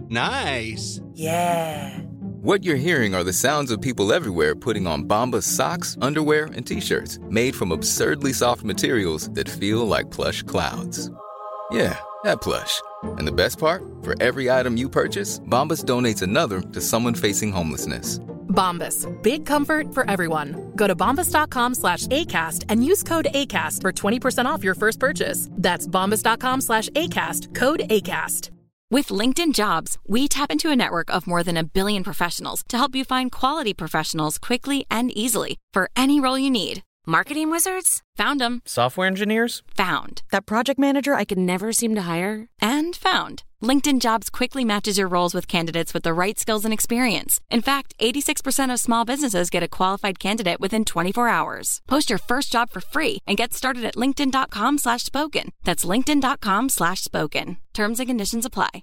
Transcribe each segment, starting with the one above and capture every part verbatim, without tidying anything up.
Nice. Yeah. What you're hearing are the sounds of people everywhere putting on Bombas socks, underwear, and T-shirts made from absurdly soft materials that feel like plush clouds. Yeah, that plush. And the best part? For every item you purchase, Bombas donates another to someone facing homelessness. Bombas. Big comfort for everyone. Go to bombas.com slash ACAST and use code ACAST for twenty percent off your first purchase. That's bombas.com slash ACAST. Code ACAST. With LinkedIn Jobs, we tap into a network of more than a billion professionals to help you find quality professionals quickly and easily for any role you need. Marketing wizards? Found them. Software engineers? Found. That project manager I could never seem to hire? And found. LinkedIn Jobs quickly matches your roles with candidates with the right skills and experience. In fact, eighty-six percent of small businesses get a qualified candidate within twenty-four hours. Post your first job for free and get started at linkedin.com slash spoken. That's linkedin.com slash spoken. Terms and conditions apply.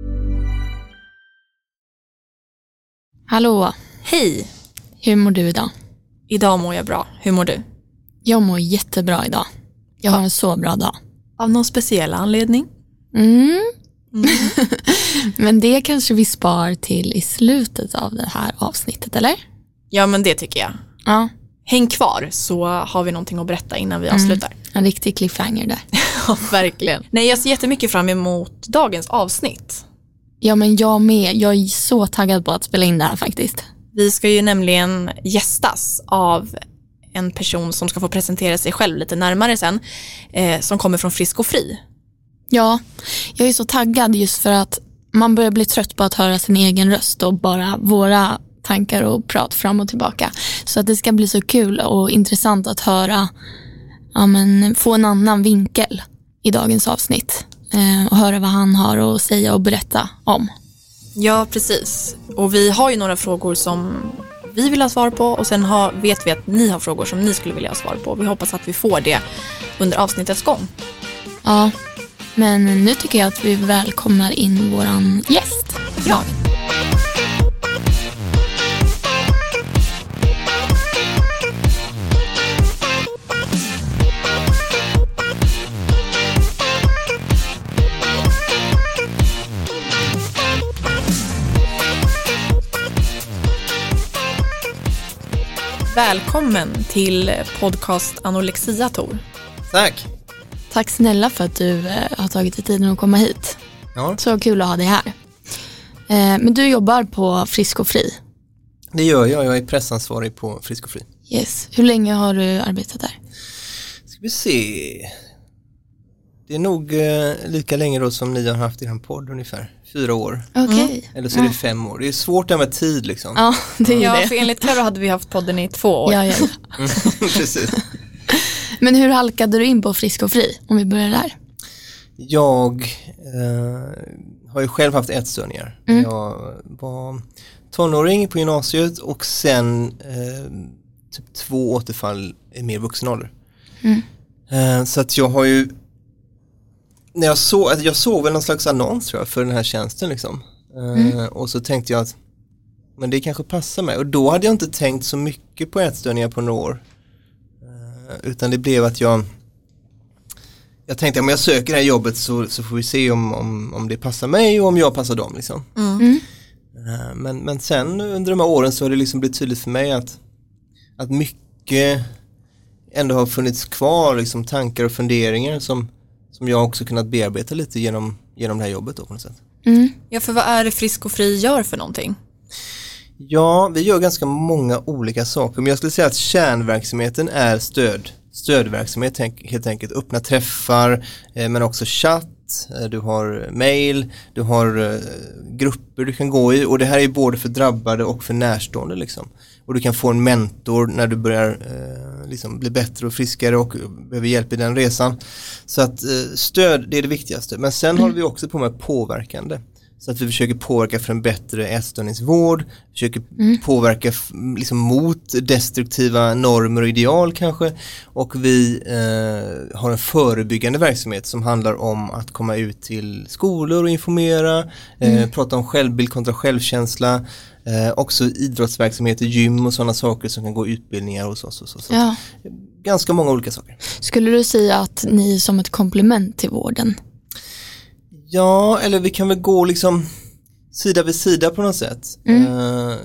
Hallå. Hej. Hur mår du idag? Idag mår jag bra. Hur mår du? Jag mår jättebra idag. Jag har en så bra dag. Av någon speciell anledning? Mm. mm. Men det kanske vi spar till i slutet av det här avsnittet, eller? Ja, men det tycker jag. Ja. Häng kvar så har vi någonting att berätta innan vi avslutar. Mm. En riktig cliffhanger där. Ja, verkligen. Nej, jag ser jättemycket fram emot dagens avsnitt. Ja, men jag med. Jag är så taggad på att spela in det här faktiskt. Vi ska ju nämligen gästas av en person som ska få presentera sig själv lite närmare sen, eh, som kommer från Frisk och Fri. Ja, jag är så taggad just för att man börjar bli trött på att höra sin egen röst och bara våra tankar och prat fram och tillbaka. Så att det ska bli så kul och intressant att höra, ja, men, få en annan vinkel i dagens avsnitt eh, och höra vad han har att säga och berätta om. Ja, precis. Och vi har ju några frågor som vi vill ha svar på och sen har, vet vi att ni har frågor som ni skulle vilja ha svar på. Vi hoppas att vi får det under avsnittets gång. Ja, men nu tycker jag att vi välkomnar in våran gäst. Ja. Välkommen till podcast Anorexia, Tor. Tack. Tack snälla för att du eh, har tagit dig tiden att komma hit. Ja. Så kul att ha dig här. Eh, men du jobbar på Frisk och Fri. Det gör jag. Jag är pressansvarig på Frisk och Fri. Yes. Hur länge har du arbetat där? Ska vi se. Det är nog eh, lika länge då som ni har haft i den podd, ungefär fyra år. Okej. Okay. Mm. Eller så är det ja. fem år. Det är svårt det med tid liksom. Ja, det är ja, det. För enligt Karo hade vi haft podden i två år. Ja, ja, ja. Mm, precis. Men hur halkade du in på Frisk och Fri, om vi börjar där? Jag eh, har ju själv haft ätstörningar. Mm. Jag var tonåring på gymnasiet och sen eh, typ två återfall i mer vuxen ålder. Mm. Eh, så att jag har ju när jag såg, alltså jag såg väl någon slags annons tror jag, för den här tjänsten liksom. Mm. Uh, och så tänkte jag att men det kanske passar mig. Och då hade jag inte tänkt så mycket på ätstörningar på några år. Uh, utan det blev att jag jag tänkte om jag söker det här jobbet så, så får vi se om, om, om det passar mig och om jag passar dem liksom. Mm. Uh, men, men sen under de här åren så har det liksom blivit tydligt för mig att, att mycket ändå har funnits kvar, liksom tankar och funderingar som som jag också kunnat bearbeta lite genom, genom det här jobbet då på något sätt. Mm. Ja, för vad är det Frisk och Fri gör för någonting? Ja, vi gör ganska många olika saker. Men jag skulle säga att kärnverksamheten är stöd. Stödverksamhet helt enkelt. Öppna träffar, eh, men också chatt. Eh, du har mail, du har eh, grupper du kan gå i. Och det här är både för drabbade och för närstående liksom. Och du kan få en mentor när du börjar eh, liksom bli bättre och friskare och behöver hjälp i den resan. Så att eh, stöd, det är det viktigaste. Men sen mm. håller vi också på med påverkande. Så att vi försöker påverka för en bättre ätstörningsvård. Försöker mm. påverka f- liksom mot destruktiva normer och ideal kanske. Och vi eh, har en förebyggande verksamhet som handlar om att komma ut till skolor och informera. Eh, mm. Prata om självbild kontra självkänsla. Eh, också idrottsverksamhet, gym och sådana saker som kan gå utbildningar hos oss. Och så, så. Ja. Ganska många olika saker. Skulle du säga att ni är som ett komplement till vården? Ja, eller vi kan väl gå liksom sida vid sida på något sätt. Mm. Uh,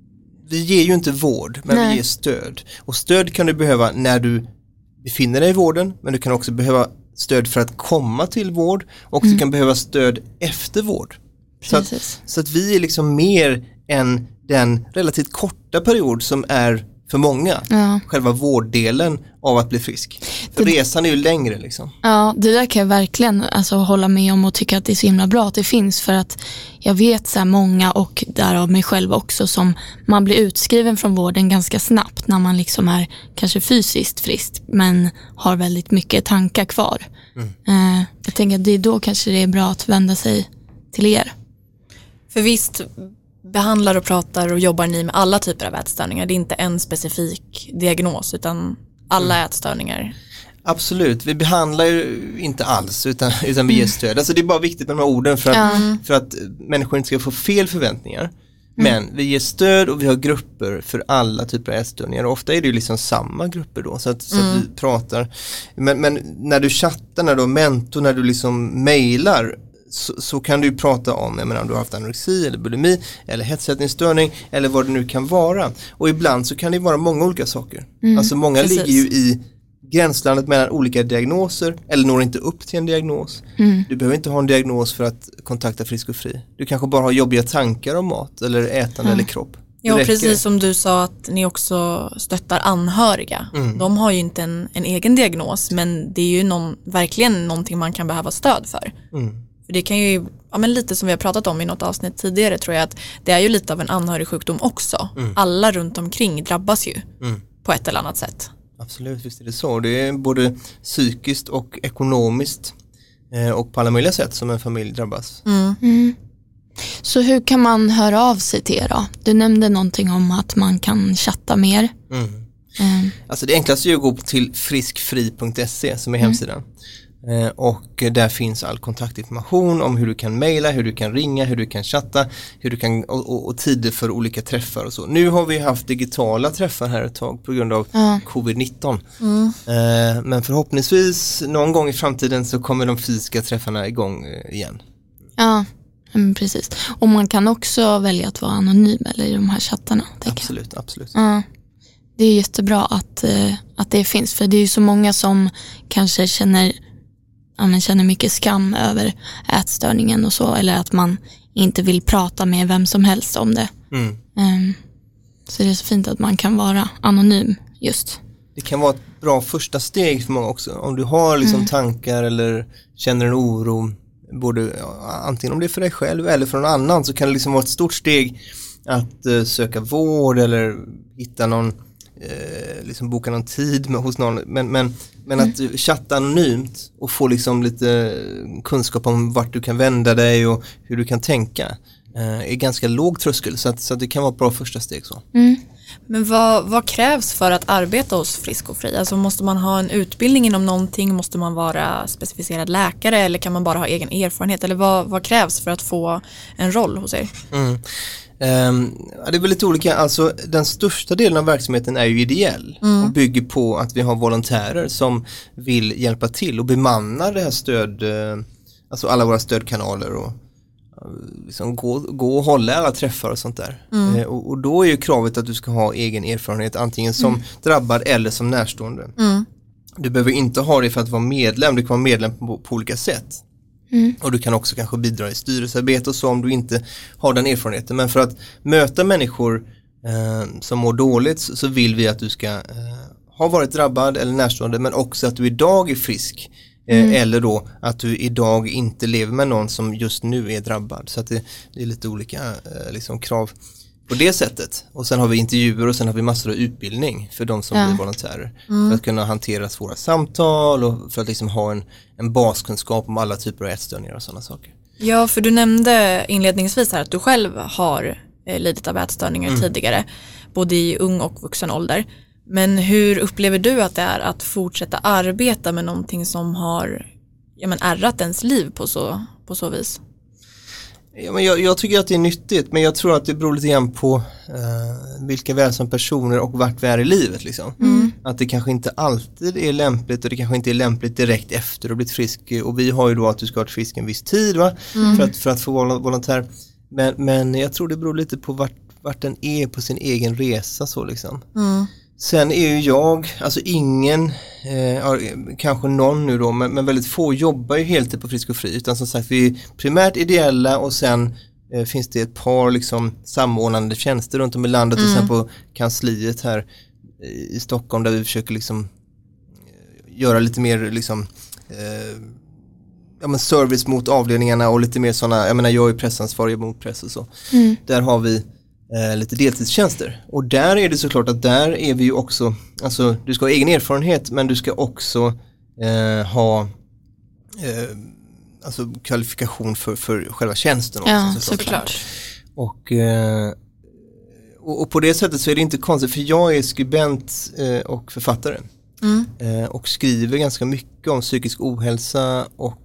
vi ger ju inte vård, men Nej. vi ger stöd. Och stöd kan du behöva när du befinner dig i vården, men du kan också behöva stöd för att komma till vård och mm. du kan behöva stöd efter vård. Så att, så att vi är liksom mer än den relativt korta period som är för många, ja. Själva vårddelen av att bli frisk. För det, resan är ju längre liksom. Ja, det där kan jag verkligen alltså, hålla med om och tycka att det är så himla bra att det finns, för att jag vet så här många, och därav mig själv också, som man blir utskriven från vården ganska snabbt när man liksom är kanske fysiskt frisk men har väldigt mycket tankar kvar. Mm. Uh, jag tänker att det är då kanske det är bra att vända sig till er. För visst behandlar och pratar och jobbar ni med alla typer av ätstörningar. Det är inte en specifik diagnos utan alla mm. ätstörningar. Absolut, vi behandlar ju inte alls utan, utan vi ger stöd. Alltså det är bara viktigt med de här orden för att, mm. för att människor inte ska få fel förväntningar. Mm. Men vi ger stöd och vi har grupper för alla typer av ätstörningar. Och ofta är det ju liksom samma grupper då så att, så mm. att vi pratar. Men, men när du chattar, när du har mentor, när du liksom mejlar, Så, så kan du ju prata om, jag menar, om du har haft anorexi eller bulimi eller hetsätningsstörning eller vad det nu kan vara. Och ibland så kan det vara många olika saker. Mm, alltså många precis. ligger ju i gränslandet mellan olika diagnoser eller når inte upp till en diagnos. Mm. Du behöver inte ha en diagnos för att kontakta Frisk och Fri. Du kanske bara har jobbiga tankar om mat eller ätande mm. eller kropp. Ja, precis som du sa att ni också stöttar anhöriga. Mm. De har ju inte en, en egen diagnos, men det är ju någon, verkligen någonting man kan behöva stöd för. Mm. För det kan ju, ja men lite som vi har pratat om i något avsnitt tidigare tror jag att det är ju lite av en anhörig sjukdom också. Mm. Alla runt omkring drabbas ju mm. på ett eller annat sätt. Absolut, visst är det så. Det är både psykiskt och ekonomiskt eh, och på alla möjliga sätt som en familj drabbas. Mm. Mm. Så hur kan man höra av sig till er då? Du nämnde någonting om att man kan chatta mer. Mm. Mm. Alltså det enklaste är att gå till friskfri punkt se som är hemsidan. Mm. Och där finns all kontaktinformation om hur du kan mejla, hur du kan ringa, hur du kan chatta, hur du kan och, och, och tider för olika träffar och så. Nu har vi haft digitala träffar här ett tag på grund av ja. covid nitton. Mm. Men förhoppningsvis någon gång i framtiden så kommer de fysiska träffarna igång igen. Ja, precis. Och man kan också välja att vara anonym eller i de här chattarna. Absolut, jag. absolut. Ja. Det är jättebra att, att det finns, för det är ju så många som kanske känner Ja, men känner mycket skam över ätstörningen och så, eller att man inte vill prata med vem som helst om det. Mm. Um, så det är så fint att man kan vara anonym just. Det kan vara ett bra första steg för många också. Om du har liksom mm. tankar eller känner en oro, både, ja, antingen om det är för dig själv eller för någon annan, så kan det liksom vara ett stort steg att uh, söka vård eller hitta någon eh, liksom boka någon tid med, hos någon, men, men, men mm. att chatta anonymt och få liksom lite kunskap om vart du kan vända dig och hur du kan tänka eh, är ganska låg tröskel, så att, så att det kan vara ett bra första steg så. Mm. Men vad, vad krävs för att arbeta hos Frisk och Fri? Alltså måste man ha en utbildning inom någonting? Måste man vara specificerad läkare eller kan man bara ha egen erfarenhet? Eller vad, vad krävs för att få en roll hos er? Mm. Um, ja, det är väl lite olika, alltså den största delen av verksamheten är ju ideell mm. och bygger på att vi har volontärer som vill hjälpa till och bemanna det här stöd, alltså alla våra stödkanaler och liksom gå, gå och hålla alla träffar och sånt där. Mm. Uh, och, och då är ju kravet att du ska ha egen erfarenhet antingen som mm. drabbad eller som närstående. Mm. Du behöver inte ha det för att vara medlem, du kan vara medlem på, på olika sätt. Mm. Och du kan också kanske bidra i styrelsearbete och så om du inte har den erfarenheten. Men för att möta människor eh, som mår dåligt så, så vill vi att du ska eh, ha varit drabbad eller närstående, men också att du idag är frisk. Eh, mm. Eller då att du idag inte lever med någon som just nu är drabbad. Så att det, det är lite olika eh, liksom krav på det sättet. Och sen har vi intervjuer och sen har vi massor av utbildning för de som ja. blir volontärer. Mm. För att kunna hantera svåra samtal och för att liksom ha en, en baskunskap om alla typer av ätstörningar och sådana saker. Ja, för du nämnde inledningsvis här att du själv har eh, lidit av ätstörningar mm. tidigare. Både i ung och vuxen ålder. Men hur upplever du att det är att fortsätta arbeta med någonting som har ja, men ärrat ens liv på så, på så vis? Ja, men jag, jag tycker att det är nyttigt, men jag tror att det beror lite grann på uh, vilka vi är som personer och vart vi är i livet. Liksom. Mm. Att det kanske inte alltid är lämpligt och det kanske inte är lämpligt direkt efter att ha blivit frisk. Och vi har ju då att du ska ha varit frisk en viss tid va? Mm. För, att, för att få vara volontär. Men, men jag tror det beror lite på vart, vart den är på sin egen resa så liksom. Mm. Sen är ju jag, alltså ingen, eh, kanske någon nu då, men, men väldigt få jobbar ju heltid på Frisk och Fri. Utan som sagt, vi är primärt ideella och sen eh, finns det ett par liksom samordnande tjänster runt om i landet. Mm. Och sen på kansliet här i Stockholm där vi försöker liksom göra lite mer liksom eh, ja, men service mot avdelningarna och lite mer sådana, jag menar jag är pressansvarig mot press och så. Mm. Där har vi eh, lite deltidstjänster. Och där är det såklart att där är vi ju också, alltså du ska ha egen erfarenhet men du ska också eh, ha eh, alltså kvalifikation för, för själva tjänsten också. Ja, såklart. såklart. Och, eh, och, och på det sättet så är det inte konstigt för jag är skribent eh, och författare. Mm. Eh, och skriver ganska mycket om psykisk ohälsa och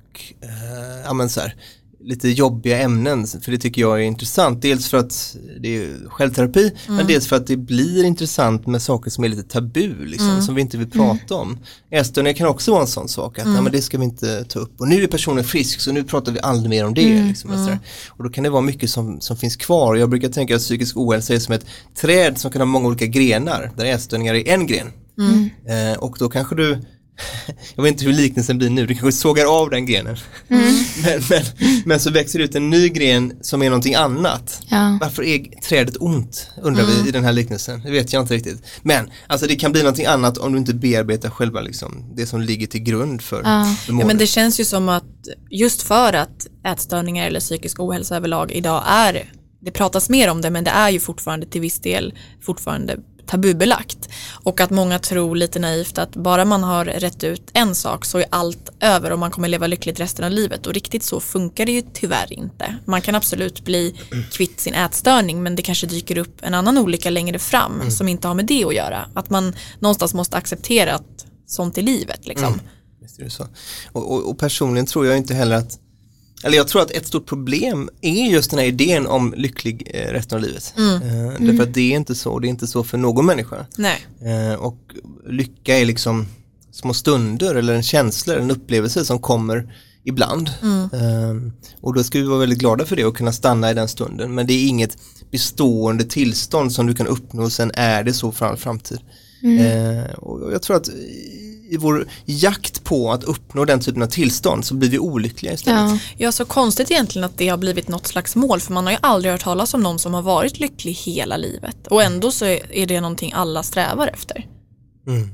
eh, ja, men så här, lite jobbiga ämnen för det tycker jag är intressant. Dels för att det är självterapi mm. men dels för att det blir intressant med saker som är lite tabu liksom, mm. som vi inte vill prata mm. om. Ätstörningar kan också vara en sån sak att mm. ja, men det ska vi inte ta upp. Och nu är personen frisk så nu pratar vi aldrig mer om det. Mm. Liksom, och, så och då kan det vara mycket som, som finns kvar. Jag brukar tänka att psykisk ohälsa är som ett träd som kan ha många olika grenar där ätstörningar är en gren. Mm. Eh, och då kanske du jag vet inte hur liknelsen blir nu, du kanske sågar av den grenen mm. men, men, men så växer det ut en ny gren som är någonting annat. Ja. Varför är trädet ont undrar mm. vi i den här liknelsen, det vet jag inte riktigt, men alltså det kan bli någonting annat om du inte bearbetar själva liksom, det som ligger till grund för, ja. för ja, men det känns ju som att just för att ätstörningar eller psykisk ohälsa överlag idag är, det pratas mer om det men det är ju fortfarande till viss del fortfarande tabubelagt och att många tror lite naivt att bara man har rätt ut en sak så är allt över och man kommer leva lyckligt resten av livet och riktigt så funkar det ju tyvärr inte. Man kan absolut bli kvitt sin ätstörning men det kanske dyker upp en annan olycka längre fram mm. som inte har med det att göra. Att man någonstans måste acceptera att sånt är livet liksom. Mm. Visst är det så. Och, och, och personligen tror jag inte heller att Eller jag tror att ett stort problem är just den här idén om lycklig eh, resten av livet. Mm. Eh, därför mm. att det är inte så, det är inte så för någon människa. Nej. Eh, och lycka är liksom små stunder eller en känsla, en upplevelse som kommer ibland. Mm. Eh, och då ska vi vara väldigt glada för det och kunna stanna i den stunden. Men det är inget bestående tillstånd som du kan uppnå och sen är det så för all framtid. Mm. Eh, och jag tror att i vår jakt på att uppnå den typen av tillstånd så blir vi olyckliga istället. Ja. ja, så konstigt egentligen att det har blivit något slags mål för man har ju aldrig hört talas om någon som har varit lycklig hela livet och ändå så är det någonting alla strävar efter. Mm.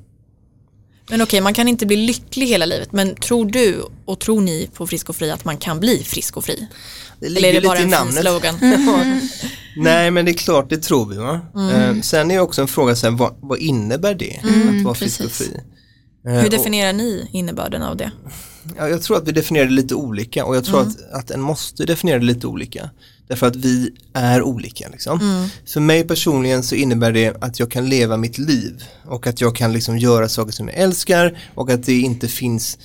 Men okej, man kan inte bli lycklig hela livet men tror du och tror ni på Frisk och Fri att man kan bli frisk och fri? Det ligger Eller är det bara lite en fin slogan? Mm. Nej, men det är klart, det tror vi va? Mm. Eh, sen är det också en fråga så här, vad, vad innebär det mm, att vara frisk precis. och fri? Hur definierar ni innebörden av det? Ja, jag tror att vi definierar det lite olika och jag tror mm. att, att en måste definiera det lite olika. Därför att vi är olika. Liksom. Mm. För mig personligen så innebär det att jag kan leva mitt liv och att jag kan liksom göra saker som jag älskar och att det inte finns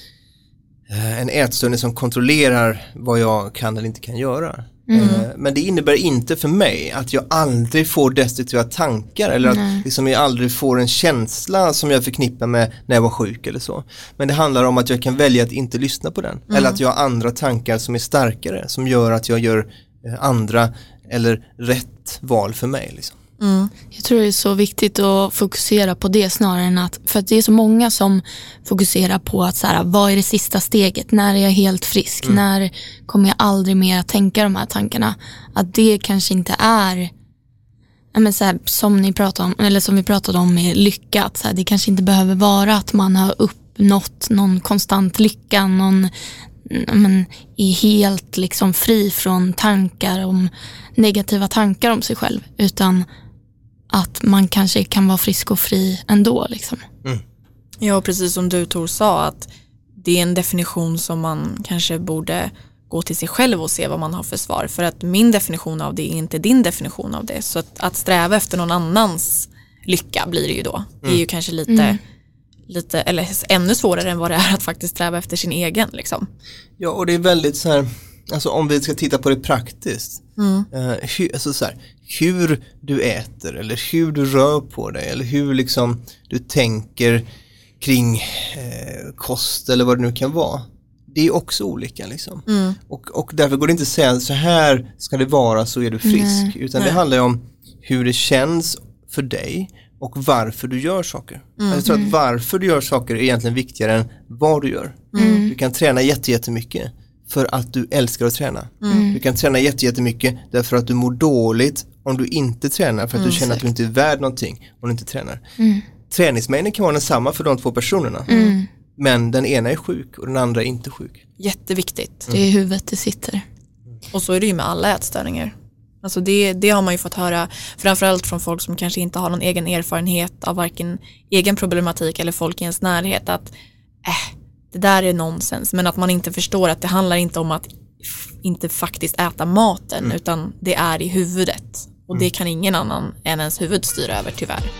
eh, en ätstörning som kontrollerar vad jag kan eller inte kan göra. Mm. Men det innebär inte för mig att jag aldrig får destruktiva tankar eller att liksom jag aldrig får en känsla som jag förknippar med när jag var sjuk eller så. Men det handlar om att jag kan välja att inte lyssna på den. Mm. Eller att jag har andra tankar som är starkare som gör att jag gör andra eller rätt val för mig. Liksom. Mm. Jag tror det är så viktigt att fokusera på det snarare än att, för att det är så många som fokuserar på att så här, vad är det sista steget, när är jag helt frisk, mm. när kommer jag aldrig mer att tänka de här tankarna, att det kanske inte är men så här, som ni pratade om, eller som vi pratade om med lycka, att så här, det kanske inte behöver vara att man har uppnått någon konstant lycka, någon men, är helt liksom fri från tankar om negativa tankar om sig själv, utan att man kanske kan vara frisk och fri ändå liksom. Mm. Ja, precis som du Tor sa, att det är en definition som man kanske borde gå till sig själv och se vad man har för svar, för att min definition av det är inte din definition av det, så att, att sträva efter någon annans lycka blir det ju då. Mm. Det är ju kanske lite mm. lite, eller ännu svårare än vad det är att faktiskt sträva efter sin egen liksom. Ja, och det är väldigt så här, alltså om vi ska titta på det praktiskt, mm. eh, hur, alltså så här, hur du äter eller hur du rör på dig eller hur liksom du tänker kring eh, kost eller vad det nu kan vara. det är också olika liksom. Mm. Och, och därför går det inte att säga så här ska det vara så är du frisk. Nej. Utan Nej. det handlar om hur det känns för dig och varför du gör saker. Mm. Jag tror att varför du gör saker är egentligen viktigare än vad du gör. Mm. Du kan träna jätte, jättemycket för att du älskar att träna. Mm. Du kan träna jätte, jättemycket därför att du mår dåligt om du inte tränar. För att Mm, du känner exakt. att du inte är värd någonting om du inte tränar. Mm. Träningsmängden kan vara densamma för de två personerna. Mm. Men den ena är sjuk och den andra är inte sjuk. Jätteviktigt. Det är i huvudet det sitter. Och så är det ju med alla ätstörningar. Alltså det, det har man ju fått höra framförallt från folk som kanske inte har någon egen erfarenhet av varken egen problematik eller folk i ens närhet att äh, det där är nonsens. Men att man inte förstår att det handlar inte om att f- inte faktiskt äta maten Mm. utan det är i huvudet. Och Mm. det kan ingen annan än ens huvud styra över tyvärr.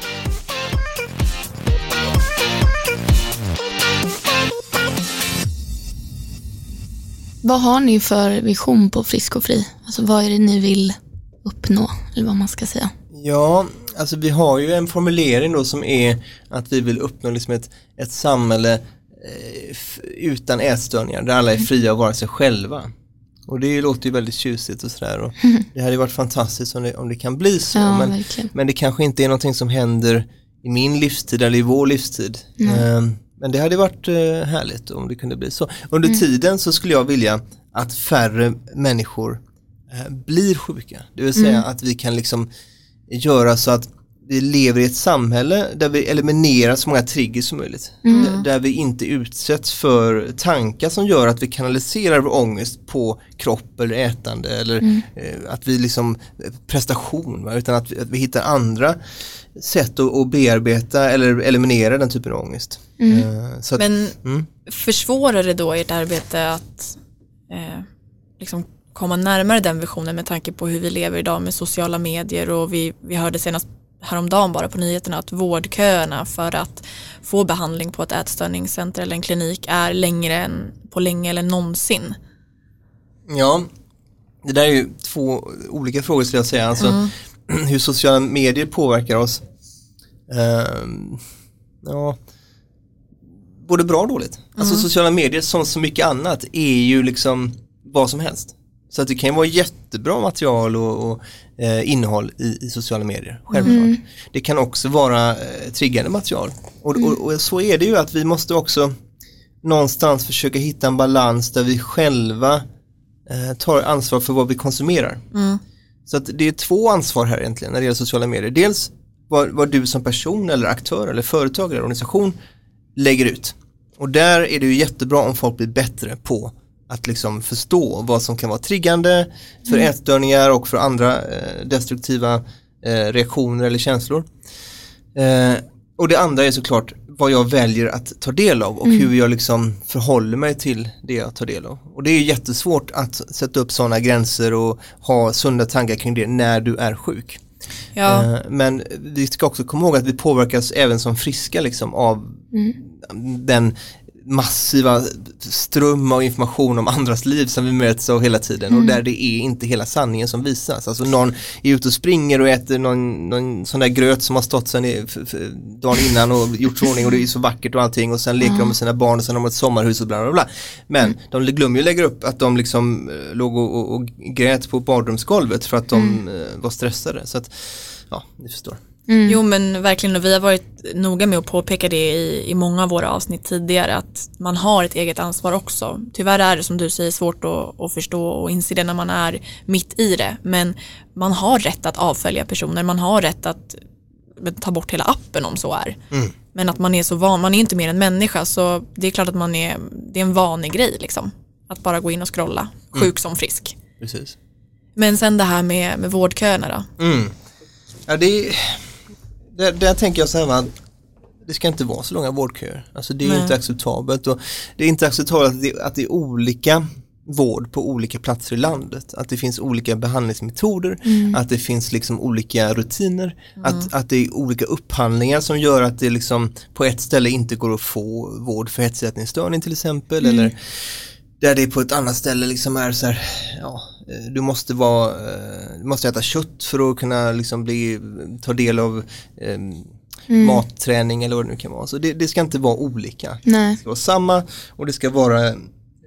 Vad har ni för vision på Frisk och Fri? Alltså vad är det ni vill uppnå? Eller vad man ska säga. Ja, alltså vi har ju en formulering då som är att vi vill uppnå liksom ett, ett samhälle eh, f- utan ätstörningar där alla är fria att vara sig själva. Och det låter ju väldigt tjusigt och sådär. Och det hade varit fantastiskt om det, om det kan bli så. Ja, men, verkligen. men det kanske inte är någonting som händer i min livstid eller i vår livstid. Eh, men det hade varit eh, härligt om det kunde bli så. Under tiden så skulle jag vilja att färre människor eh, blir sjuka. Det vill säga att vi kan liksom göra så att vi lever i ett samhälle där vi eliminerar så många triggers som möjligt. Där, där vi inte utsätts för tankar som gör att vi kanaliserar vår ångest på kropp eller ätande eller eh, att vi liksom prestation, va? Utan att vi, att vi hittar andra sätt att, att bearbeta eller eliminera den typen av ångest. Eh, så att, Men mm. försvårar det då ert arbete att eh, liksom komma närmare den visionen med tanke på hur vi lever idag med sociala medier och vi, vi hörde senast häromdagen bara på nyheterna att vårdköerna för att få behandling på ett ätstörningscenter eller en klinik är längre än på länge eller någonsin. Ja, det där är ju två olika frågor skulle jag säga. Alltså Mm. hur sociala medier påverkar oss. Ehm, ja, både bra och dåligt. Alltså sociala medier som så mycket annat är ju liksom vad som helst. Så att det kan ju vara jättebra material och, och eh, innehåll i, i sociala medier, självklart. Det kan också vara eh, triggande material. Och, och, och så är det ju att vi måste också någonstans försöka hitta en balans där vi själva eh, tar ansvar för vad vi konsumerar. Mm. Så att det är två ansvar här egentligen när det gäller sociala medier. Dels vad, vad du som person eller aktör eller företag eller organisation lägger ut. Och där är det ju jättebra om folk blir bättre på att liksom förstå vad som kan vara triggande för mm. ätstörningar och för andra eh, destruktiva eh, reaktioner eller känslor. Eh, och det andra är såklart vad jag väljer att ta del av och mm. hur jag liksom förhåller mig till det jag tar del av. Och det är jättesvårt att sätta upp sådana gränser och ha sunda tankar kring det när du är sjuk. Ja. Eh, men vi ska också komma ihåg att vi påverkas även som friska liksom, av mm. den massiva ström av information om andras liv som vi möts av hela tiden mm. och där det är inte hela sanningen som visas. Alltså någon är ute och springer och äter någon, någon sån där gröt som har stått sen i, f- f- dagen innan och gjort ordning och det är så vackert och allting och sen leker mm. de med sina barn och sen har de ett sommarhus och bla bla bla. Men mm. de glömmer ju lägga upp att de liksom uh, låg och, och, och grät på badrumsgolvet för att de mm. uh, var stressade. Så att, ja, ni förstår. Mm. Jo men verkligen, och vi har varit noga med att påpeka det i, i många av våra avsnitt tidigare att man har ett eget ansvar också. Tyvärr är det som du säger svårt att, att förstå och inse det när man är mitt i det, men man har rätt att avfölja personer, man har rätt att ta bort hela appen om så är. Mm. Men att man är så van, man är inte mer än människa, så det är klart att man är, det är en vanlig grej liksom, att bara gå in och scrolla, sjuk mm. som frisk. Precis. Men sen det här med, med vårdköerna då? Mm. Ja, det är... Där, där tänker jag så här, man, det ska inte vara så långa vårdköer. Alltså det är Nej. inte acceptabelt. Och det är inte acceptabelt att det, att det är olika vård på olika platser i landet. Att det finns olika behandlingsmetoder. Mm. Att det finns liksom olika rutiner. Mm. Att, att det är olika upphandlingar som gör att det liksom på ett ställe inte går att få vård för hetsätningsstörning till exempel. Mm. Eller där det på ett annat ställe liksom är så här, ja, du måste vara, du måste äta kött för att kunna liksom bli, ta del av eh, mm. matträning eller vad det nu kan vara. Så det, det ska inte vara olika. Nej. Det ska vara samma och det ska vara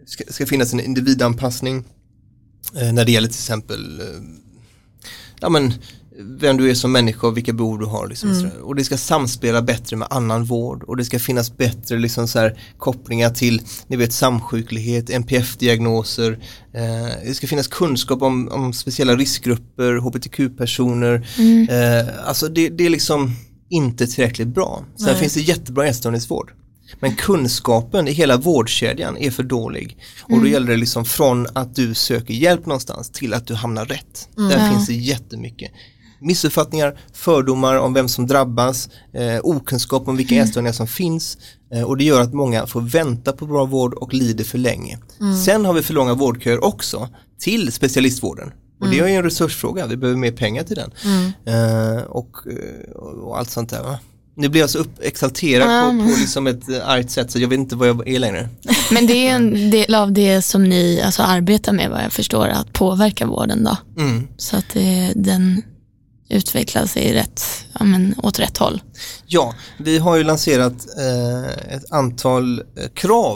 ska, ska finnas en individanpassning eh, när det gäller till exempel eh, ja, men, vem du är som människa och vilka behov du har. Liksom, mm. Och det ska samspela bättre med annan vård och det ska finnas bättre liksom, så här, kopplingar till ni vet, samsjuklighet, N P F-diagnoser. Eh, det ska finnas kunskap om, om speciella riskgrupper, H B T Q-personer. Mm. Eh, alltså det, det är liksom inte tillräckligt bra. Sen Nej. finns det jättebra ätstörningsvård. Men kunskapen i hela vårdkedjan är för dålig. Och då mm. gäller det liksom från att du söker hjälp någonstans till att du hamnar rätt. Mm. Där finns det jättemycket missuppfattningar, fördomar om vem som drabbas, eh, okunskap om vilka mm. ätstörningar som finns. Eh, och det gör att många får vänta på bra vård och lider för länge. Mm. Sen har vi för långa vårdköer också till specialistvården. Och mm. det är ju en resursfråga, vi behöver mer pengar till den. Mm. Eh, och, och allt sånt där va. Nu blir jag så uppexalterad mm. på, på liksom ett argt sätt så jag vet inte vad jag är längre. Men det är en del av det som ni alltså arbetar med vad jag förstår, att påverka vården då. Mm. Så att det, den utvecklar sig rätt, ja, men, åt rätt håll. Ja, vi har ju lanserat eh, ett antal eh, krav.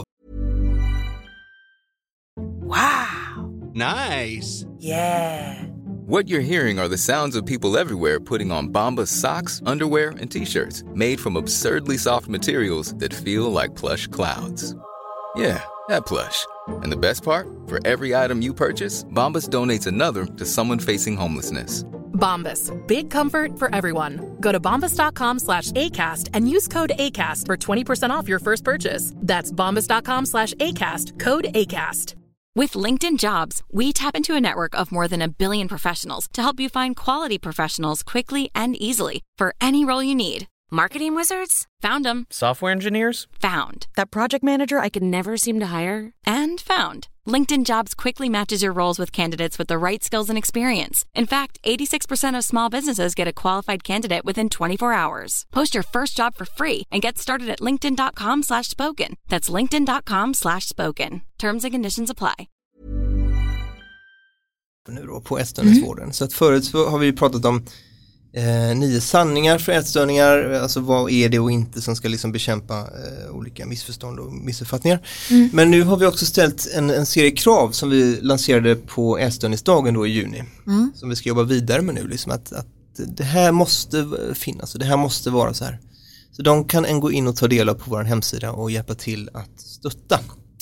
Wow! Nice! Yeah! What you're hearing are the sounds of people everywhere putting on Bombas socks, underwear, and t-shirts made from absurdly soft materials that feel like plush clouds. Yeah, that plush. And the best part? For every item you purchase, Bombas donates another to someone facing homelessness. Bombas, big comfort for everyone. Go to bombas.com slash ACAST and use code ACAST for twenty percent off your first purchase. That's bombas.com slash ACAST, code ACAST. With LinkedIn Jobs, we tap into a network of more than a billion professionals to help you find quality professionals quickly and easily for any role you need. Marketing wizards? Found them. Software engineers? Found. That project manager I could never seem to hire? And found. LinkedIn Jobs quickly matches your roles with candidates with the right skills and experience. In fact, eighty-six percent of small businesses get a qualified candidate within twenty-four hours. Post your first job for free and get started at linkedin.com slash spoken. That's linkedin.com slash spoken. Terms and conditions apply. Nu då på ätstörningsvården. Mm. Så att förut så har vi pratat om eh, nio sanningar för ätstörningar. Alltså vad är det och inte som ska liksom bekämpa eh, olika missförstånd och missuppfattningar. Mm. Men nu har vi också ställt en, en serie krav som vi lanserade på ätstörningsdagen då i juni. Mm. Som vi ska jobba vidare med nu. Liksom att, att det här måste finnas och det här måste vara så här. Så de kan en gå in och ta del av på vår hemsida och hjälpa till att stötta.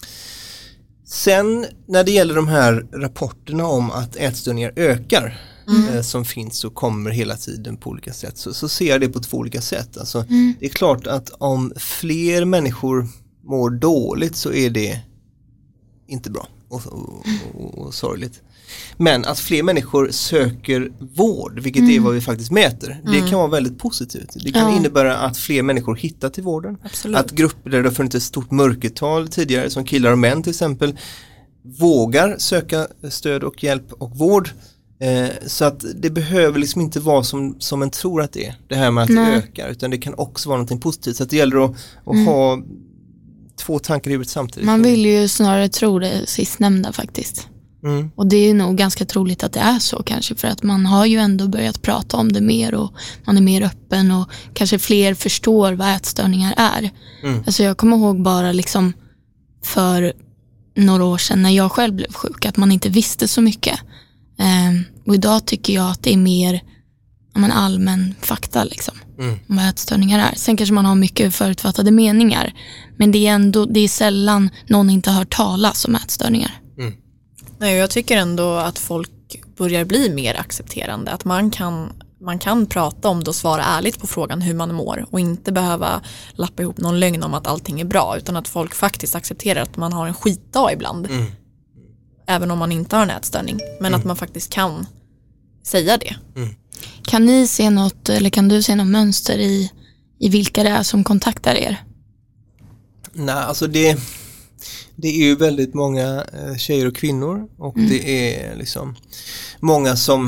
Sen när det gäller de här rapporterna om att ätstörningar ökar mm. eh, som finns och kommer hela tiden på olika sätt så, så ser jag det på två olika sätt. Alltså, mm. det är klart att om fler människor mår dåligt så är det inte bra och, och, och, och sorgligt. Men att fler människor söker vård, vilket mm. är vad vi faktiskt mäter, mm. det kan vara väldigt positivt. Det kan ja. innebära att fler människor hittar till vården. Absolut. Att grupper där det har funnits ett stort mörkertal tidigare, som killar och män till exempel, vågar söka stöd och hjälp och vård. Eh, så att det behöver liksom inte vara som, som en tror att det är, det här med att Nej. det ökar, utan det kan också vara något positivt. Så att det gäller att, att mm. ha två tankar i huvudet samtidigt. Man vill ju snarare tro det sistnämnda faktiskt. Mm. Och det är nog ganska troligt att det är så kanske, för att man har ju ändå börjat prata om det mer och man är mer öppen och kanske fler förstår vad ätstörningar är. Mm. Alltså jag kommer ihåg bara liksom för några år sedan när jag själv blev sjuk att man inte visste så mycket. Um, och idag tycker jag att det är mer ja, men allmän fakta liksom, mm. om vad ätstörningar är. Sen kanske man har mycket förutfattade meningar, men det är ändå det är sällan någon inte har hört talas om ätstörningar. Mm. Nej, jag tycker ändå att folk börjar bli mer accepterande. Att man kan, man kan prata om det och svara ärligt på frågan hur man mår. Och inte behöva lappa ihop någon lögn om att allting är bra. Utan att folk faktiskt accepterar att man har en skitdag ibland. Mm. Även om man inte har en ätstörning. Men mm. att man faktiskt kan säga det. Mm. Kan ni se något, eller kan du se något mönster i, i vilka det är som kontaktar er? Nej, alltså det... Det är ju väldigt många tjejer och kvinnor och mm. det är liksom många som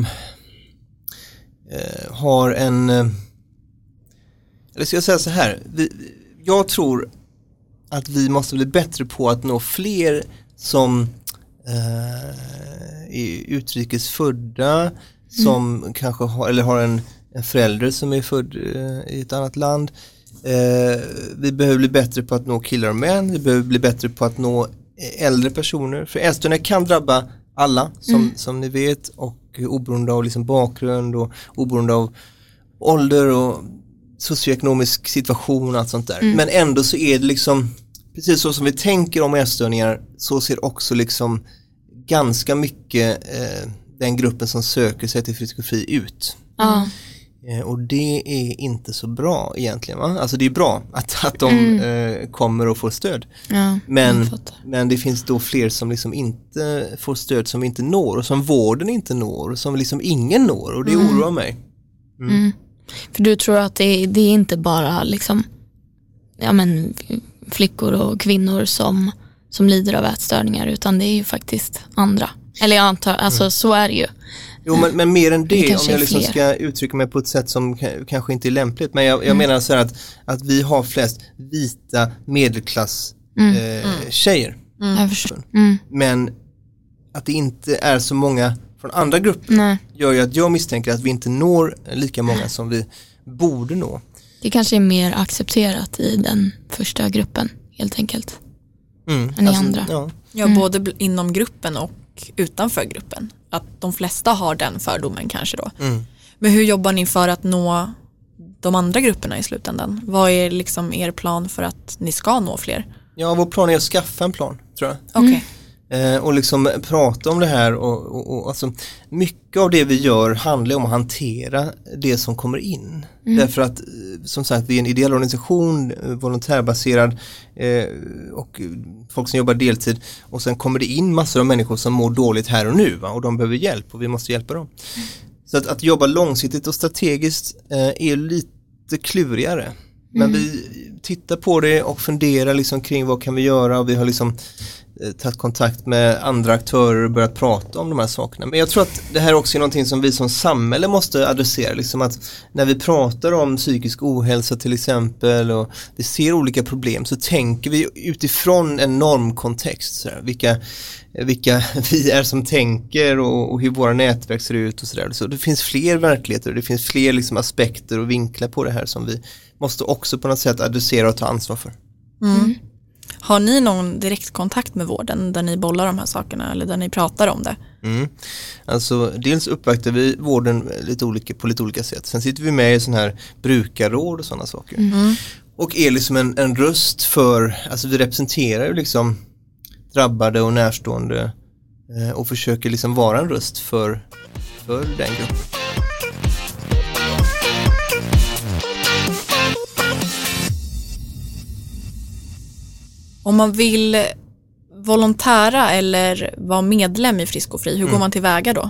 eh, har en, eller ska jag säga så här, vi, jag tror att vi måste bli bättre på att nå fler som eh, är utrikesfödda, som mm. kanske har, eller har en, en förälder som är född eh, i ett annat land. Eh, vi behöver bli bättre på att nå killar och män. Vi behöver bli bättre på att nå äldre personer. För ätstörningar kan drabba alla som, mm. som ni vet, och oberoende av liksom bakgrund och oberoende av ålder och socioekonomisk situation och allt sånt där. Mm. Men ändå så är det liksom precis så som vi tänker om ätstörningar, så ser också liksom ganska mycket eh, den gruppen som söker sig till Frisk och Fri ut. Mm. Eh, och det är inte så bra egentligen, va? Alltså det är bra att, att de mm. eh, kommer och får stöd. Ja, men, men det finns då fler som liksom inte får stöd, som vi inte når och som vården inte når och som liksom ingen når, och det mm. oroar mig. Mm. Mm. För du tror att det, det är inte bara liksom, ja men, flickor och kvinnor som, som lider av ätstörningar, utan det är ju faktiskt andra. Eller jag antar, alltså mm. så är det ju. Jo, men, men mer än det, det om jag liksom ska uttrycka mig på ett sätt som k- kanske inte är lämpligt. Men jag, jag mm. menar så här att, att vi har flest vita medelklass mm. Eh, mm. tjejer. Mm. Jag förstår. Mm. Men att det inte är så många från andra grupper Nej. gör ju att jag misstänker att vi inte når lika många som vi borde nå. Det kanske är mer accepterat i den första gruppen, helt enkelt. Mm. Än i alltså, andra. Ja, ja mm. både inom gruppen och utanför gruppen. Att de flesta har den fördomen kanske då. Mm. Men hur jobbar ni för att nå de andra grupperna i slutändan? Vad är liksom er plan för att ni ska nå fler? Ja, vår plan är att skaffa en plan, tror jag. Okej. Okay. Eh, och liksom prata om det här och, och, och alltså, mycket av det vi gör handlar om att hantera det som kommer in. Mm. Därför att som sagt, vi är en ideell organisation, volontärbaserad eh, och folk som jobbar deltid, och sen kommer det in massor av människor som mår dåligt här och nu, va? Och de behöver hjälp och vi måste hjälpa dem. Mm. Så att, att jobba långsiktigt och strategiskt eh, är lite klurigare. Mm. Men vi tittar på det och funderar liksom kring vad kan vi göra, och vi har liksom tagit kontakt med andra aktörer och börjat prata om de här sakerna. Men jag tror att det här också är någonting som vi som samhälle måste adressera. Liksom att när vi pratar om psykisk ohälsa till exempel, och vi ser olika problem, så tänker vi utifrån en normkontext. Så där, vilka, vilka vi är som tänker och, och hur våra nätverk ser ut och sådär. Så det finns fler verkligheter och det finns fler liksom aspekter och vinklar på det här som vi måste också på något sätt adressera och ta ansvar för. Mm. Har ni någon direktkontakt med vården där ni bollar de här sakerna eller där ni pratar om det? Mm. Alltså dels uppvaktar vi vården lite olika, på lite olika sätt. Sen sitter vi med i sån här brukarråd och sådana saker. Mm. Och är liksom en, en röst för, alltså vi representerar ju liksom drabbade och närstående eh, och försöker liksom vara en röst för, för den gruppen. Om man vill volontära eller vara medlem i Frisk och Fri, hur mm. går man tillväga då?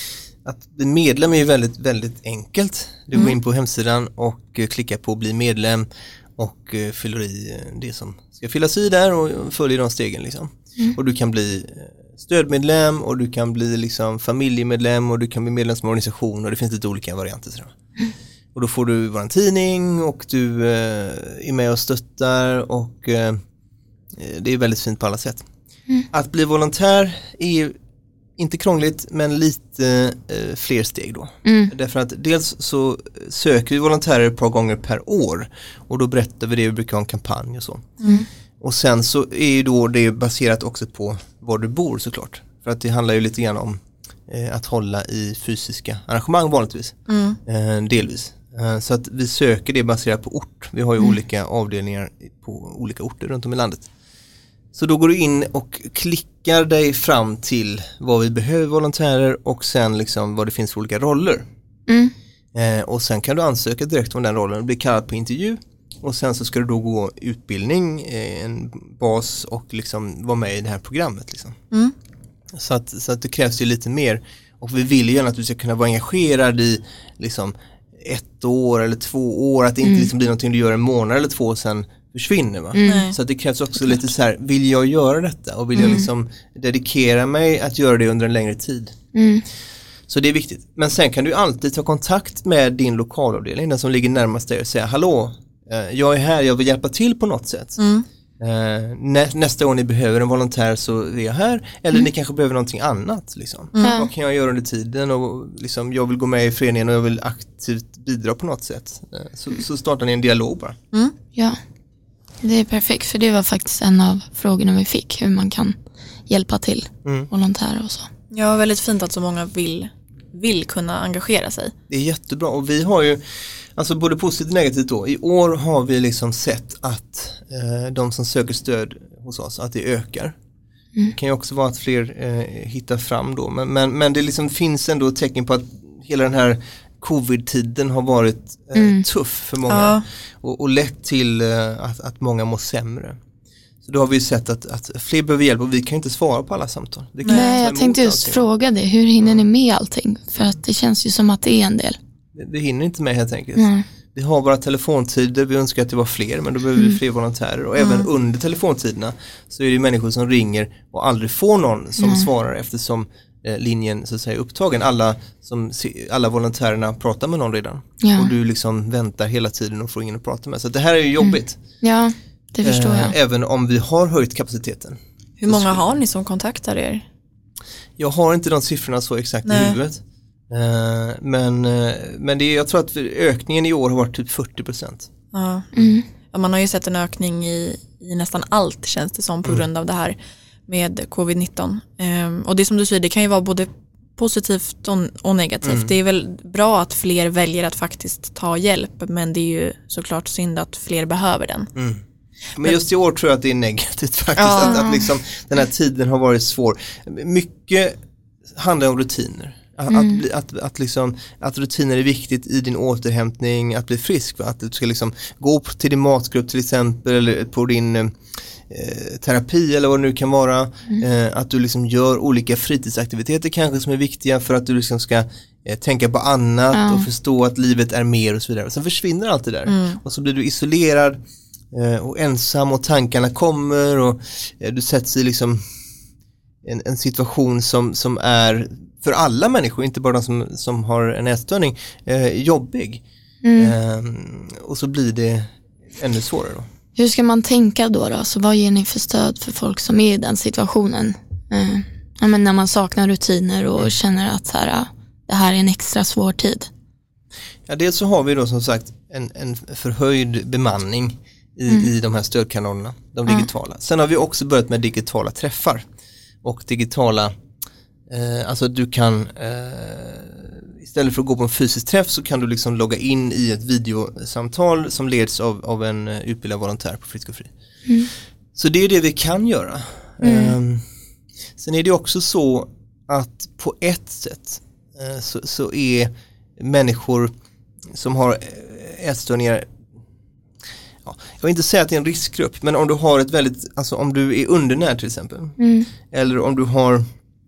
Att bli medlem är ju väldigt, väldigt enkelt. Du mm. går in på hemsidan och klickar på bli medlem och fyller i det som ska fyllas i där och följer de stegen liksom. Mm. Och du kan bli stödmedlem och du kan bli liksom familjemedlem och du kan bli medlem som organisation, och det finns lite olika varianter. Så. Mm. Och då får du vara en tidning och du eh, är med och stöttar, och eh, det är väldigt fint på alla sätt. Mm. Att bli volontär är inte krångligt, men lite eh, fler steg då. Mm. Därför att dels så söker vi volontärer ett par gånger per år, och då berättar vi det, vi brukar ha en kampanj och så. Mm. Och sen så är ju då det baserat också på var du bor såklart. För att det handlar ju lite grann om eh, att hålla i fysiska arrangemang vanligtvis. Mm. Eh, delvis. Eh, så att vi söker det baserat på ort. Vi har ju mm. olika avdelningar på olika orter runt om i landet. Så då går du in och klickar dig fram till vad vi behöver volontärer och sen liksom vad det finns för olika roller. Mm. Eh, och sen kan du ansöka direkt om den rollen, bli kallad på intervju, och sen så ska du då gå utbildning, eh, en bas, och liksom vara med i det här programmet liksom. Mm. Så att, så att det krävs ju lite mer, och vi vill ju gärna att du ska kunna vara engagerad i liksom ett år eller två år, att det inte mm. liksom blir någonting du gör en månad eller två och sen försvinner, va? Mm. Så att det krävs också lite så här, vill jag göra detta och vill mm. jag liksom dedikera mig att göra det under en längre tid. Mm. Så det är viktigt. Men sen kan du alltid ta kontakt med din lokalavdelning, den som ligger närmast dig, och säga hallå, jag är här, jag vill hjälpa till på något sätt. Mm. Nä, nästa år ni behöver en volontär så är jag här, eller mm. ni kanske behöver någonting annat liksom. Mm. Vad kan jag göra under tiden, och liksom, jag vill gå med i föreningen och jag vill aktivt bidra på något sätt. Så, så startar ni en dialog bara. Mm. Ja. Det är perfekt, för det var faktiskt en av frågorna vi fick, hur man kan hjälpa till mm. volontärer och så. Ja, väldigt fint att så många vill, vill kunna engagera sig. Det är jättebra, och vi har ju alltså både positivt och negativt då. I år har vi liksom sett att eh, de som söker stöd hos oss, att det ökar. Mm. Det kan ju också vara att fler eh, hittar fram då, men, men, men det liksom finns ändå tecken på att hela den här covid-tiden har varit eh, mm. tuff för många ja. och, och lett till eh, att, att många mår sämre. Så då har vi sett att, att fler behöver hjälp, och vi kan inte svara på alla samtal. Det kan Nej, jag tänkte just allting. fråga det. Hur hinner ni med allting? För att det känns ju som att det är en del. Det, det hinner inte med helt enkelt. Mm. Vi har bara telefontider, vi önskar att det var fler, men då behöver mm. vi fler volontärer. Och mm. även under telefontiderna så är det människor som ringer och aldrig får någon som mm. svarar, eftersom eh, linjen så att säga är upptagen. Alla, som, alla volontärerna pratar med någon redan. Ja. Och du liksom väntar hela tiden och får ingen att prata med. Så det här är ju jobbigt. Mm. Ja, det förstår jag. Eh, även om vi har höjt kapaciteten. Hur många har ni som kontaktar er? Jag har inte de siffrorna så exakt Nej. i huvudet. Uh, men uh, men det, jag tror att ökningen i år har varit typ fyrtio procent. Ja. Mm. Ja, man har ju sett en ökning i, i nästan allt, känns det som, på grund av det här med covid nitton. Um, och det som du säger, det kan ju vara både positivt och, och negativt. Mm. Det är väl bra att fler väljer att faktiskt ta hjälp, men det är ju såklart synd att fler behöver den. Mm. Men just i år tror jag att det är negativt faktiskt, ja. att, att liksom, den här tiden har varit svår. Mycket handlar om rutiner. Mm. Att, att, att, liksom, att rutiner är viktigt i din återhämtning, att bli frisk, va? Att du ska liksom gå till din matgrupp till exempel, eller på din eh, terapi eller vad det nu kan vara. Mm. Eh, att du liksom gör olika fritidsaktiviteter kanske som är viktiga för att du liksom ska eh, tänka på annat ja. och förstå att livet är mer och så vidare. Sen försvinner allt det där mm. och så blir du isolerad eh, och ensam, och tankarna kommer, och eh, du sätts i liksom en, en situation som, som är för alla människor, inte bara de som, som har en ätstörning, eh, jobbig. Mm. Eh, och så blir det ännu svårare då. Hur ska man tänka då då? Så vad ger ni för stöd för folk som är i den situationen? Eh, ja, men när man saknar rutiner och mm. känner att så här, det här är en extra svår tid. Ja, dels så har vi då som sagt en, en förhöjd bemanning i, mm. i de här stödkanalerna, de digitala. Mm. Sen har vi också börjat med digitala träffar och digitala Eh, alltså du kan eh, istället för att gå på en fysisk träff så kan du liksom logga in i ett videosamtal som leds av, av en uh, utbildad volontär på Frisk och Fri. Mm. Så det är det vi kan göra. Mm. Eh, sen är det också så att på ett sätt eh, så, så är människor som har ätstörningar, ja, jag vill inte säga att det är en riskgrupp, men om du har ett väldigt, alltså om du är undernärd till exempel, mm. eller om du har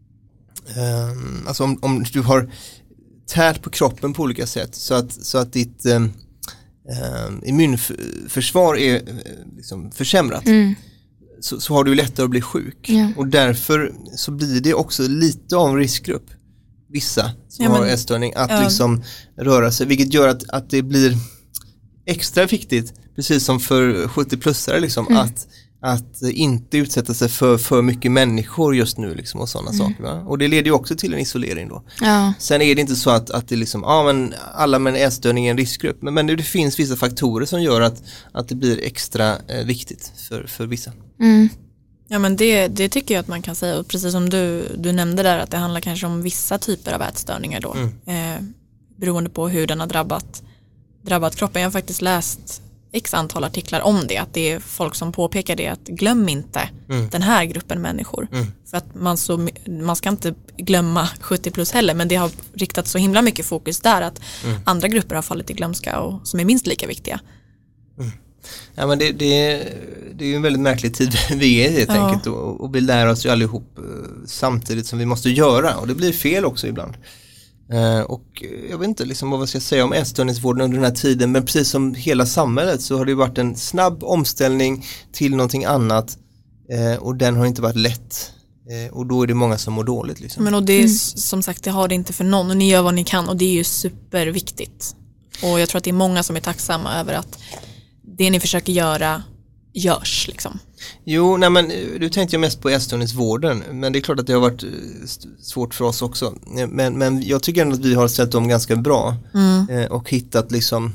Um, alltså om, om du har tärt på kroppen på olika sätt så att, så att ditt um, um, immunförsvar är uh, liksom försämrat mm. så, så har du lättare att bli sjuk ja. och därför så blir det också lite av en riskgrupp, vissa som ja, men, har ätstörning att ja. liksom röra sig, vilket gör att, att det blir extra viktigt, precis som för sjuttio-plussare liksom, mm. att att inte utsätta sig för för mycket människor just nu liksom, och sådana mm. saker. Va? Och det leder ju också till en isolering då. Ja. Sen är det inte så att, att det liksom, ja men alla med en ätstörning är en riskgrupp. Men, men det finns vissa faktorer som gör att, att det blir extra eh, viktigt för, för vissa. Mm. Ja men det, det tycker jag att man kan säga. Och precis som du, du nämnde där, att det handlar kanske om vissa typer av ätstörningar då. Mm. Eh, beroende på hur den har drabbat, drabbat kroppen. Jag har faktiskt läst x antal artiklar om det, att det är folk som påpekar det, att glöm inte mm. den här gruppen människor. Mm. För att man, så, man ska inte glömma sjuttio plus heller, men det har riktat så himla mycket fokus där att mm. andra grupper har fallit i glömska och som är minst lika viktiga. Mm. Ja men det, det, det är ju en väldigt märklig tid vi är helt ja. enkelt, och, och vi lär oss ju allihop samtidigt som vi måste göra, och det blir fel också ibland. Uh, och jag vet inte liksom vad jag ska säga om ätstörningsvården under den här tiden, men precis som hela samhället så har det varit en snabb omställning till någonting annat, uh, och den har inte varit lätt, uh, och då är det många som mår dåligt liksom. Men och det är mm. som sagt, det har det inte för någon, och ni gör vad ni kan, och det är ju superviktigt, och jag tror att det är många som är tacksamma över att det ni försöker göra görs liksom. Jo, nej men du tänkte jag mest på ätstörningsvården, men det är klart att det har varit svårt för oss också. Men, men jag tycker ändå att vi har sett dem ganska bra mm. eh, och hittat liksom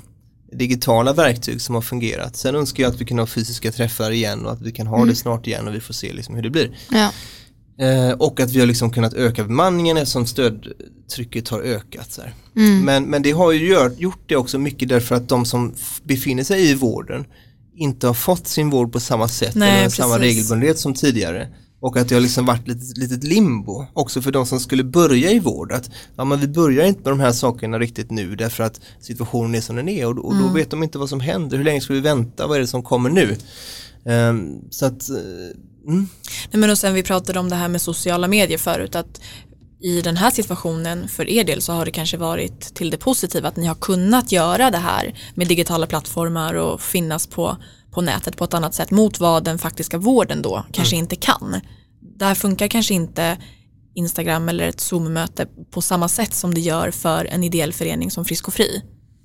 digitala verktyg som har fungerat. Sen önskar jag att vi kan ha fysiska träffar igen och att vi kan ha mm. det snart igen och vi får se liksom hur det blir. Ja. Eh, och att vi har liksom kunnat öka bemanningen eftersom stödtrycket har ökat. Så här. Mm. Men, men det har ju gör, gjort det också mycket därför att de som f- befinner sig i vården inte har fått sin vård på samma sätt Nej, eller precis. samma regelbundenhet som tidigare. Och att det har liksom varit ett litet limbo också för de som skulle börja i vård. Att ja, men vi börjar inte med de här sakerna riktigt nu därför att situationen är som den är. Och, och då mm. vet de inte vad som händer. Hur länge ska vi vänta? Vad är det som kommer nu? Um, så att... Uh, mm. Nej, men och sen vi pratade om det här med sociala medier förut. Att i den här situationen för er del så har det kanske varit till det positiva. Att ni har kunnat göra det här med digitala plattformar och finnas på... på nätet på ett annat sätt mot vad den faktiska vården då kanske mm. inte kan. Där funkar kanske inte Instagram eller ett Zoom-möte på samma sätt som det gör för en ideell förening som Frisk och Fri.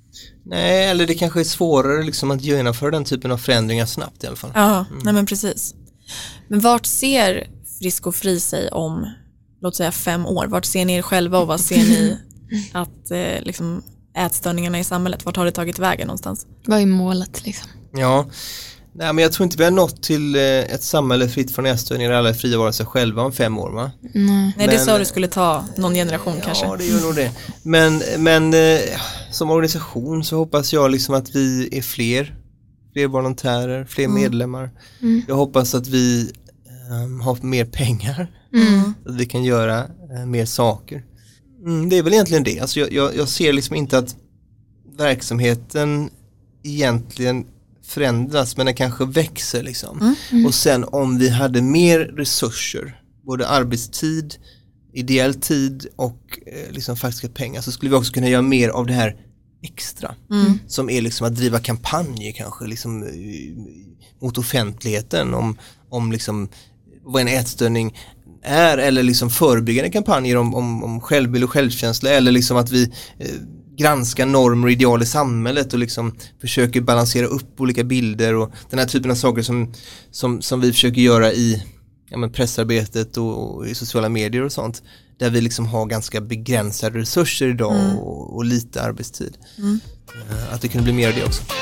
Nej, eller det kanske är svårare liksom att genomföra den typen av förändringar snabbt i alla fall. Ja, mm. nej men precis. Men vart ser Frisk och Fri sig om, låt säga fem år? Vart ser ni er själva och vad ser ni att eh, liksom, ätstörningarna i samhället, vart har det tagit vägen någonstans? Vad är målet liksom? Ja, nej, men jag tror inte vi har nått till ett samhälle fritt från ätstörningar där alla är fria vara sig själva om fem år, va? Mm. Nej, det sa du skulle ta någon generation ja, kanske. Ja, det gör nog det. Men, men eh, som organisation så hoppas jag liksom att vi är fler, fler volontärer, fler mm. medlemmar. Mm. Jag hoppas att vi um, har mer pengar, mm. att vi kan göra uh, mer saker. Mm, det är väl egentligen det. Alltså jag, jag, jag ser liksom inte att verksamheten egentligen förändras, men den kanske växer liksom. Mm. Mm. Och sen om vi hade mer resurser, både arbetstid, ideell tid och eh, liksom faktiska pengar, så skulle vi också kunna göra mer av det här extra. Mm. Som är liksom att driva kampanjer kanske liksom mot offentligheten om, om liksom vad en ätstörning är, eller liksom förebyggande kampanjer om, om, om självbild och självkänsla, eller liksom att vi eh, granska normer och ideal i samhället och liksom försöker balansera upp olika bilder och den här typen av saker som, som, som vi försöker göra i ja, men pressarbetet och, och i sociala medier och sånt, där vi liksom har ganska begränsade resurser idag mm. och, och lite arbetstid. Mm. Att det kunde bli mer av det också.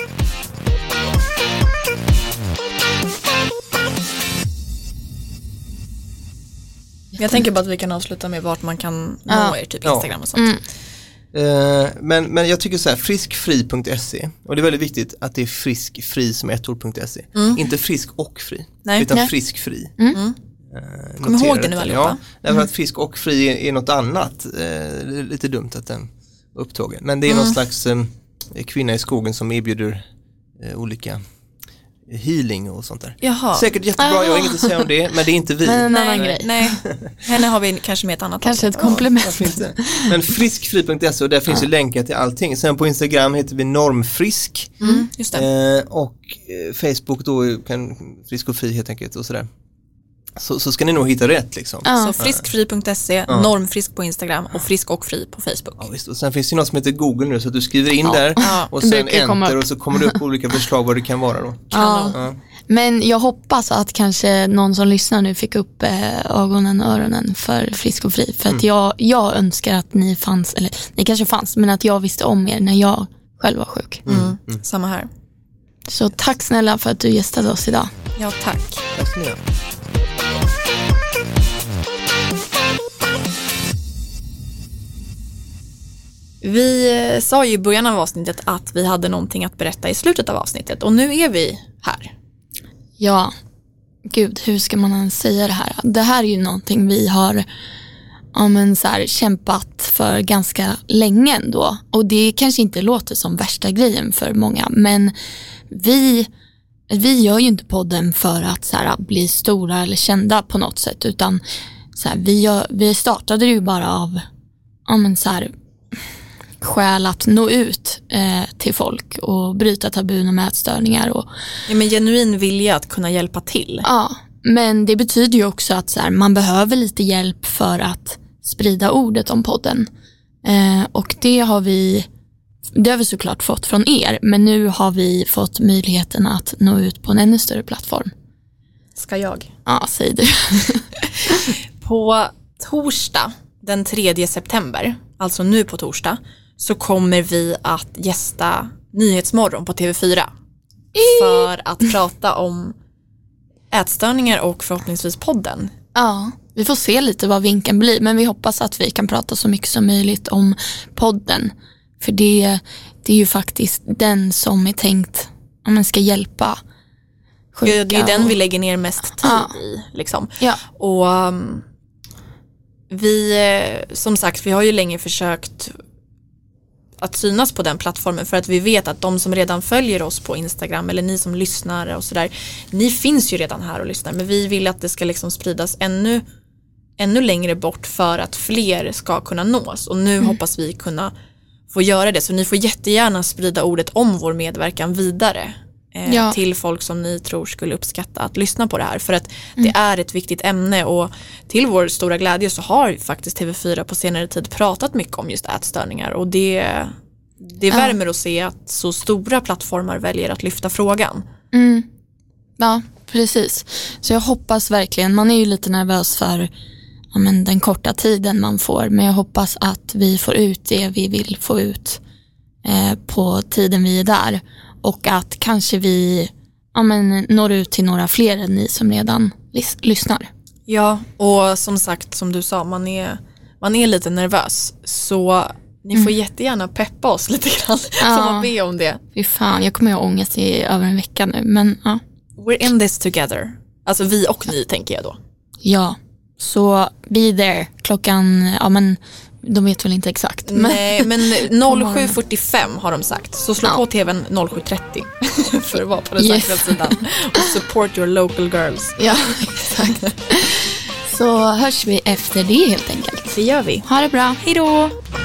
Jag tänker bara att vi kan avsluta med vart man kan nå ja. er, typ Instagram och sånt. Mm. Uh, men, men jag tycker så här, friskfri punkt se, och det är väldigt viktigt att det är friskfri som ett ord .se, mm. inte frisk och fri, Nej. utan Nej. friskfri. Mm. Uh, Kom ihåg det nu allihopa. Ja, därför mm. att frisk och fri är, är något annat. Uh, det är lite dumt att den upptagen. Men det är mm. någon slags um, kvinna i skogen som erbjuder uh, olika healing och sånt där. Jaha. Säkert jättebra, ah. jag har inget att säga om det, men det är inte vi. Men en annan grej. Nej, henne har vi kanske med ett annat. Kanske ett komplement. Ja, men friskfri punkt se, och där finns ja. ju länkar till allting. Sen på Instagram heter vi normfrisk. Mm, just det. Eh, och eh, Facebook då kan frisk och fri helt enkelt och sådär. Så, så ska ni nog hitta rätt liksom. Ja. Så friskfri punkt se, ja. normfrisk på Instagram och frisk och fri på Facebook. Ja, visst. Och sen finns det något som heter Google nu, så att du skriver in ja. där ja. och sen enter och så kommer det upp olika förslag vad det kan vara då. Ja. Ja. Men jag hoppas att kanske någon som lyssnar nu fick upp äh, ögonen och öronen för frisk och fri. För att mm. jag, jag önskar att ni fanns, eller ni kanske fanns, men att jag visste om er när jag själv var sjuk. Mm. Mm. Mm. Samma här. Så tack snälla för att du gästade oss idag. Ja, tack. Tack snälla. Vi sa ju i början av avsnittet att vi hade någonting att berätta i slutet av avsnittet, och nu är vi här. Ja, gud, hur ska man ens säga det här? Det här är ju någonting vi har ja, men så här, kämpat för ganska länge ändå. Och det kanske inte låter som värsta grejen för många, men vi, vi gör ju inte podden för att så här, bli stora eller kända på något sätt, utan så här, vi, gör, vi startade ju bara av ja, men så här, skäl att nå ut eh, till folk och bryta tabun med ätstörningar. Och, ja, men genuin vilja att kunna hjälpa till. Ja, men det betyder ju också att så här, man behöver lite hjälp för att sprida ordet om podden. Eh, och det har vi det har vi såklart fått från er, men nu har vi fått möjligheten att nå ut på en ännu större plattform. Ska jag? Ja, säg du. På torsdag den tredje september, alltså nu på torsdag, så kommer vi att gästa Nyhetsmorgon på T V fyra för att prata om ätstörningar och förhoppningsvis podden. Ja, vi får se lite vad vinkeln blir, men vi hoppas att vi kan prata så mycket som möjligt om podden. För det, det är ju faktiskt den som är tänkt om man ska hjälpa sjuka. Det är den och... vi lägger ner mest tid ja. i. Liksom. Ja. Och um, vi, som sagt, vi har ju länge försökt att synas på den plattformen för att vi vet att de som redan följer oss på Instagram eller ni som lyssnar och sådär, ni finns ju redan här och lyssnar, men vi vill att det ska liksom spridas ännu, ännu längre bort för att fler ska kunna nås och nu mm. hoppas vi kunna få göra det, så ni får jättegärna sprida ordet om vår medverkan vidare eh, ja. till folk som ni tror skulle uppskatta att lyssna på det här, för att mm. det är ett viktigt ämne och till vår stora glädje så har faktiskt T V fyra på senare tid pratat mycket om just ätstörningar och det, det ja. värmer att se att så stora plattformar väljer att lyfta frågan. Mm. Ja, precis. Så jag hoppas verkligen, man är ju lite nervös för ja, men den korta tiden man får, men jag hoppas att vi får ut det vi vill få ut eh, på tiden vi är där och att kanske vi ja, men, når ut till några fler än ni som redan lys- lyssnar. Ja, och som sagt, som du sa, man är, man är lite nervös, så ni får mm. jättegärna peppa oss lite grann, ja. får man be om det. Fy fan, jag kommer att ha ångest i över en vecka nu, men ja. We're in this together. Alltså vi och ni, tänker jag då. Ja. Så be there klockan, ja men de vet väl inte exakt. Men... Nej, men sju fyrtiofem har de sagt. Så slå ja. på tvn sju trettio för att vara på den yes. säkra sidan. Och support your local girls. Ja, exakt. Så hörs vi efter det helt enkelt. Det gör vi. Ha det bra. Hej då!